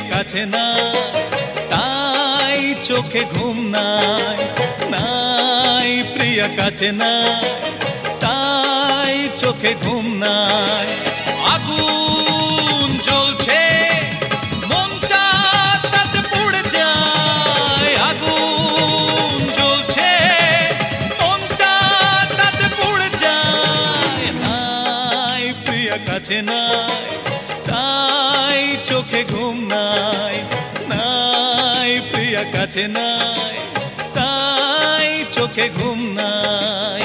কাছে নাই, তাই চোখে ঘুম নাই। নাই প্রিয়া কাছে নাই, তাই চোখে ঘুম নাই। আগুন জ্বলছে মনটা তাতে পুড়ে যায়, আগুন জ্বলছে মনটা তাতে পুড়ে যায়। নাই প্রিয়া কাছে নাই, তাই চোখে ঘুম নাই। নাই প্রিয়া কাছে নাই, তাই চোখে ঘুম নাই।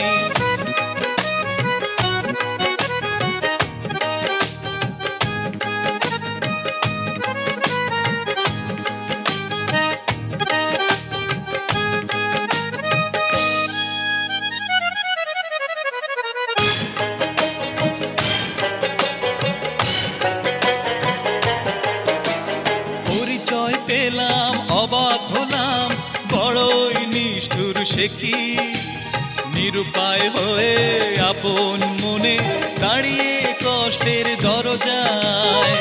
পরিচয় পেলাম, অবাক হলাম, বড়ই নিষ্ঠুর সে কি। নিরুপায় হয়ে আপন মনে দাঁড়িয়ে কষ্টের দরজায়।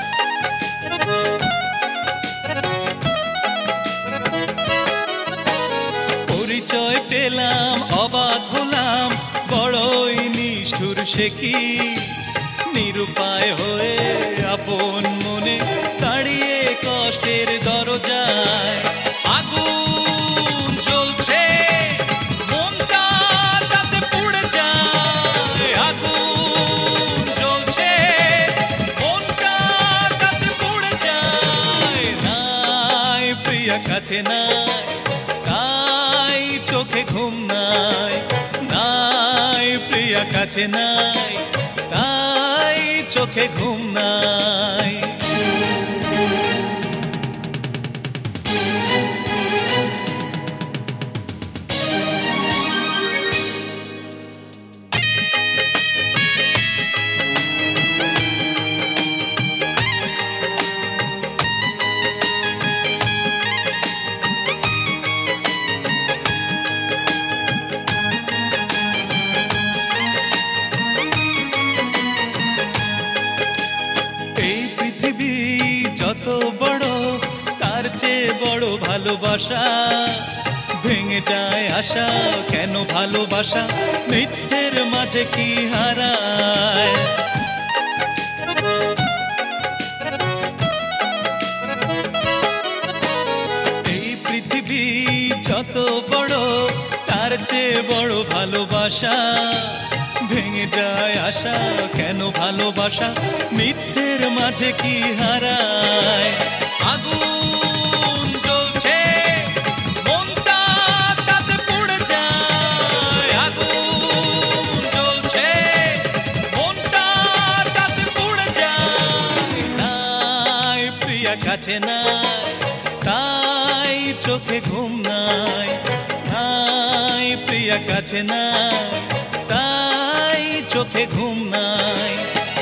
পরিচয় পেলাম, অবাক হলাম, বড়ই নিষ্ঠুর সে কি। নিরুপায় হয়ে আপন মনে দাঁড়িয়ে কষ্টের দরজায়। আগুন জ্বলছে মনটা তাতে পুড়ে যায়, আগুন জ্বলছে মনটা তাতে পুড়ে যায়। নাই প্রিয়া কাছে নাই, তাই চোখে ঘুম নাই। নাই প্রিয়া কাছে নাই, তাই চোখে ঘুম নাই। যত বড় তার চেয়ে বড় ভালোবাসা, ভেঙে যায় আশা কেন ভালোবাসা মিথ্যের মাঝে কি হারায়। এই পৃথিবী যত বড় তার চেয়ে বড় ভালোবাসা, ভেঙে যায় আশা কেন ভালোবাসা মিথ্যের মাঝে কি হারায়। আগুন জ্বলছে মনটা তাতে পুড়ে যায়, আগুন জ্বলছে মনটা তাতে পুড়ে যায়। নাই প্রিয়া কাছে নাই, তাই চোখে ঘুম নাই। নাই প্রিয়া কাছে নাই, তাই চোখে ঘুম নাই।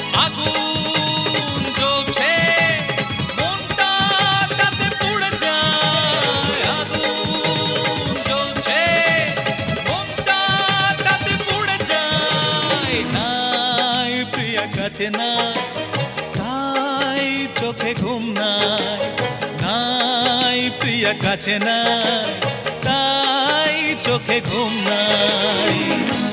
আগুন জ্বলছে মনটা তাতে পুড়ে যায়, আগুন জ্বলছে মনটা তাতে পুড়ে যায়। নাই প্রিয়া কাছে নাই, তাই চোখে ঘুম নাই। নাই প্রিয়া কাছে নাই, তাই চোখে ঘুম নাই।